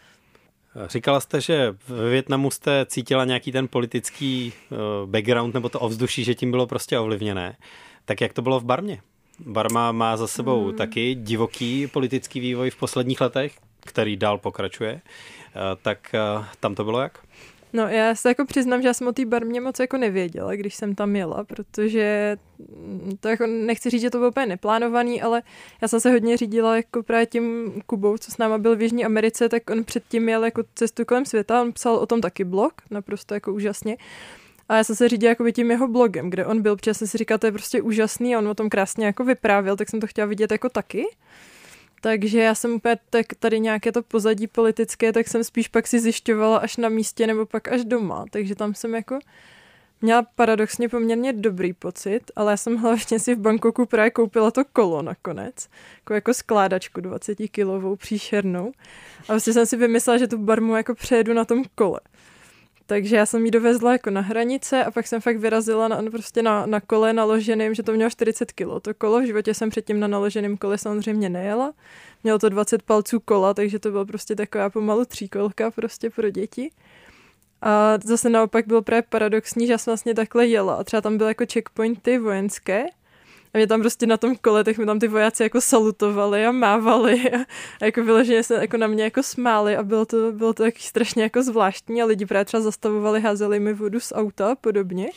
Říkala jste, že ve Vietnamu jste cítila nějaký ten politický background nebo to ovzduší, že tím bylo prostě ovlivněné. Tak jak to bylo v Barmě? Barma má za sebou taky divoký politický vývoj v posledních letech, který dál pokračuje. Tak tam to bylo jak? No já se jako přiznám, že já jsem o té Barmě moc jako nevěděla, když jsem tam jela, protože to jako nechci říct, že to bylo úplně neplánovaný, ale já jsem se hodně řídila jako právě tím Kubou, co s náma byl v Jižní Americe, tak on předtím jel jako cestu kolem světa, on psal o tom taky blog, naprosto jako úžasně. A já jsem se řídila jako tím jeho blogem, kde on byl, protože jsem si říkala, to je prostě úžasný a on o tom krásně jako vyprávěl, tak jsem to chtěla vidět jako taky. Takže já jsem úplně tak tady nějaké to pozadí politické, tak jsem spíš pak si zjišťovala až na místě nebo pak až doma. Takže tam jsem jako měla paradoxně poměrně dobrý pocit, ale já jsem hlavně si v Bangkoku právě koupila to kolo nakonec. Jako skládačku 20kilovou příšernou. A vlastně jsem si vymyslela, že tu Barmu jako přejedu na tom kole. Takže já jsem ji dovezla jako na hranice a pak jsem fakt vyrazila na kole naloženým, že to mělo 40 kg. To kolo v životě jsem předtím na naloženém kole samozřejmě nejela. Mělo to 20 palců kola, takže to bylo prostě taková pomalu tříkolka prostě pro děti. A zase naopak bylo právě paradoxní, že já jsem vlastně takhle jela a třeba tam byly jako checkpointy vojenské a mě tam prostě na tom kole, tak mi tam ty vojáci jako salutovali a mávali a jako vyloženě se jako na mě jako smáli a bylo to taky strašně jako zvláštní a lidi právě třeba zastavovali, házeli mi vodu z auta a podobně.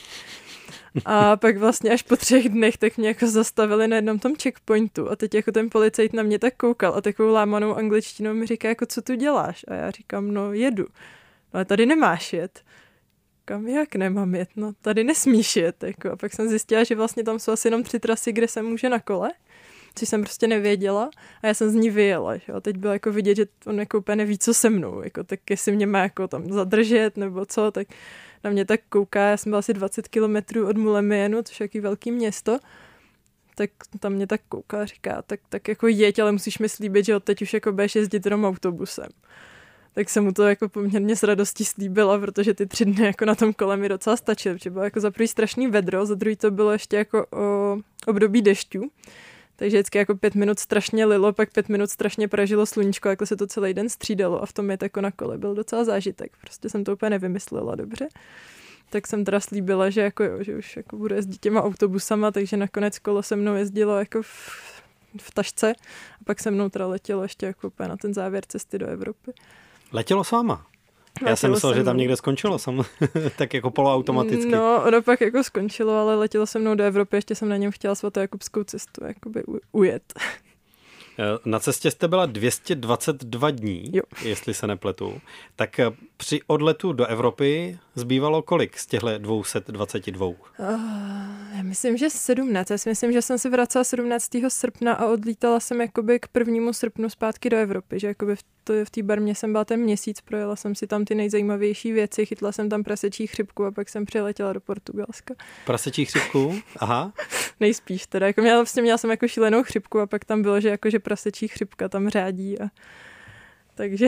A pak vlastně až po 3 dnech tak mě jako zastavili na jednom tom checkpointu a teď jako ten policajt na mě tak koukal a takovou lámanou angličtinou mi říká jako co tu děláš? A já říkám no jedu. No ale tady nemáš jet. Kam jak nemám jet? No tady nesmíš jet. Jako. A pak jsem zjistila, že vlastně tam jsou asi jenom 3 trasy, kde se může na kole, což jsem prostě nevěděla a já jsem z ní vyjela. Že? A teď bylo jako vidět, že on jako úplně neví, co se mnou. Jako, tak jestli mě má jako tam zadržet nebo co, tak na mě tak kouká. Já jsem byla asi 20 kilometrů od Mulemienu, což je jaký velký město. Tak tam mě tak kouká a říká, tak jako jeď, ale musíš mi slíbit, že odteď už jako budeš jezdit jenom autobusem. Tak jsem mu to jako poměrně s radostí slíbila, protože ty 3 dny jako na tom kole mi docela stačily, protože bylo jako za první strašný vedro, za druhý to bylo ještě jako období dešťů, takže vždycky jako 5 minut strašně lilo, pak 5 minut strašně pražilo sluníčko, jako se to celý den střídalo a v tom jet jako na kole byl docela zážitek, prostě jsem to úplně nevymyslela dobře. Tak jsem teda slíbila, že jako jo, že už jako budu jezdit těma autobusama, takže nakonec kolo se mnou jezdilo jako v tašce a pak se mnou teda letělo ještě jako úplně na ten závěr cesty do Evropy. Letělo s váma? Já jsem myslel, že tam někde skončilo, tak jako poloautomaticky. No, ono pak jako skončilo, ale letělo se mnou do Evropy, ještě jsem na něm chtěla svatojakubskou cestu jakoby ujet. Na cestě jste byla 222 dní, jo. Jestli se nepletu. Tak při odletu do Evropy zbývalo kolik z těchto 222? Já myslím, že 17. Já si myslím, že jsem se vracela 17. srpna a odlítala jsem jakoby k 1. srpnu zpátky do Evropy, že jakoby v té Barmě jsem byla ten měsíc, projela jsem si tam ty nejzajímavější věci, chytla jsem tam prasečí chřipku a pak jsem přiletěla do Portugalska. Prasečí chřipku? Aha. Nejspíš teda, jako měla jsem jako šílenou chřipku a pak tam bylo, že jakože prasečí chřipka tam řádí a takže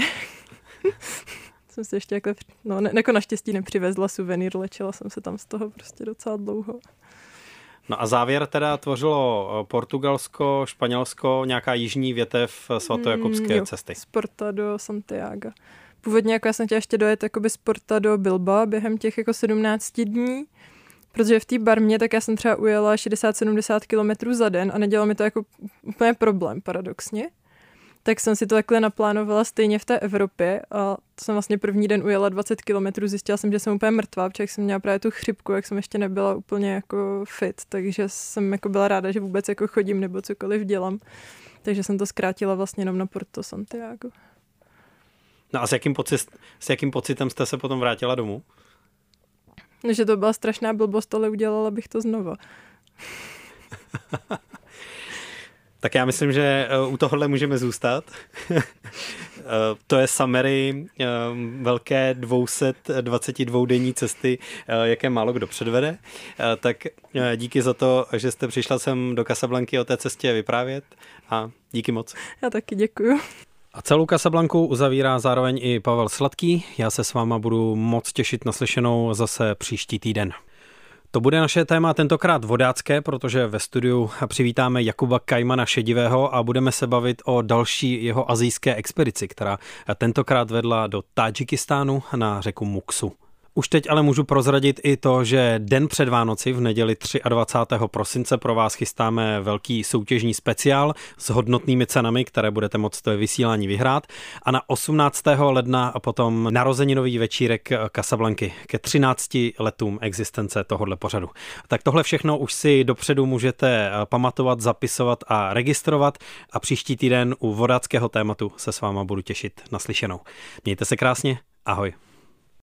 jsem se ještě jako naštěstí nepřivezla suvenýr, lečila jsem se tam z toho prostě docela dlouho. No a závěr teda tvořilo Portugalsko, Španělsko, nějaká jižní větev svatojakubské cesty. Z Porta do Santiago. Původně jako já jsem chtěla ještě dojet jakoby z Porta do Bilbao během těch jako 17 dní, protože v té Barmě tak já jsem třeba ujela 60-70 kilometrů za den a nedělalo mi to jako úplně problém, paradoxně. Tak jsem si to takhle naplánovala stejně v té Evropě a to jsem vlastně první den ujela 20 kilometrů, zjistila jsem, že jsem úplně mrtvá, protože jsem měla právě tu chřipku, jak jsem ještě nebyla úplně jako fit, takže jsem jako byla ráda, že vůbec jako chodím nebo cokoliv dělám. Takže jsem to zkrátila vlastně jenom na Porto Santiago. No a s jakým pocitem jste se potom vrátila domů? No, že to byla strašná blbost, ale udělala bych to znova. Tak já myslím, že u tohohle můžeme zůstat. To je summary velké 222denní cesty, jaké málo kdo předvede. Tak díky za to, že jste přišla sem do Casablanky o té cestě vyprávět a díky moc. Já taky děkuju. A celou Casablanku uzavírá zároveň i Pavel Sladký. Já se s váma budu moc těšit na slyšenou zase příští týden. To bude naše téma tentokrát vodácké, protože ve studiu přivítáme Jakuba Kajmana Šedivého a budeme se bavit o další jeho asijské expedici, která tentokrát vedla do Tádžikistánu na řeku Muksu. Už teď ale můžu prozradit i to, že den před Vánoci v neděli 23. prosince pro vás chystáme velký soutěžní speciál s hodnotnými cenami, které budete moct ve vysílání vyhrát. A na 18. ledna potom narozeninový večírek Casablanky ke 13 letům existence tohohle pořadu. Tak tohle všechno už si dopředu můžete pamatovat, zapisovat a registrovat a příští týden u vodáckého tématu se s váma budu těšit na slyšenou. Mějte se krásně, ahoj.